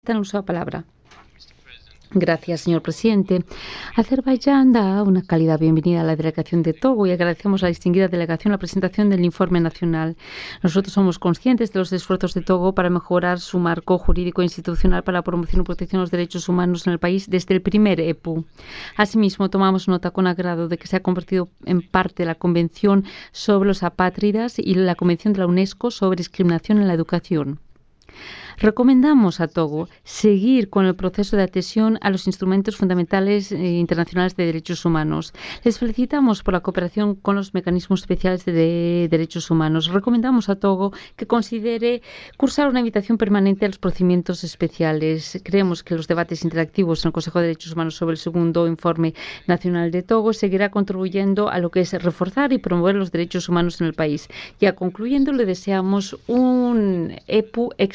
Ten el uso de la palabra. Gracias, señor presidente. Azerbaiyán da una cálida bienvenida a la delegación de Togo y agradecemos a la distinguida delegación la presentación del informe nacional. Nosotros somos conscientes de los esfuerzos de Togo para mejorar su marco jurídico e institucional para la promoción y protección de los derechos humanos en el país desde el primer EPU. Asimismo, tomamos nota con agrado de que se ha convertido en parte de la Convención sobre los apátridas y la Convención de la UNESCO sobre discriminación en la educación. Recomendamos a Togo seguir con el proceso de adhesión a los instrumentos fundamentales internacionales de derechos humanos. Les felicitamos por la cooperación con los mecanismos especiales de derechos humanos. Recomendamos a Togo que considere cursar una invitación permanente a los procedimientos especiales. Creemos que los debates interactivos en el Consejo de Derechos Humanos sobre el segundo informe nacional de Togo seguirá contribuyendo a lo que es reforzar y promover los derechos humanos en el país. Ya concluyendo, le deseamos un EPU